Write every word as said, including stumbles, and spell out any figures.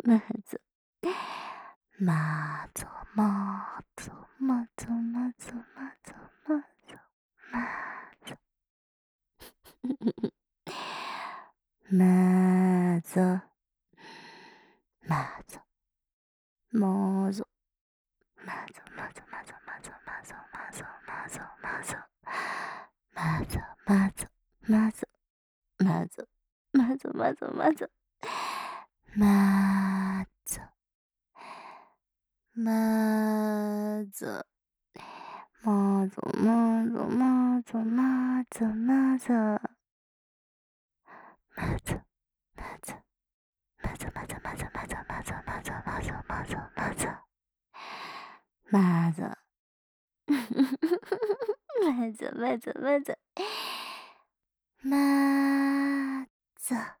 まず、まぞまぞまぞまぞまぞまぞまぞ。まぞ、まぞ、まぞ、まぞまぞまぞまぞまぞまぞまぞまぞ。まぞまぞまぞまぞまぞまぞまぞ。まぞ、まぞ、まぞまぞまぞまぞまぞ。まぞ、まぞ、まぞまぞまぞまぞまぞまぞまぞまぞまぞ。まぞ。まぞまぞまぞ。まぞ。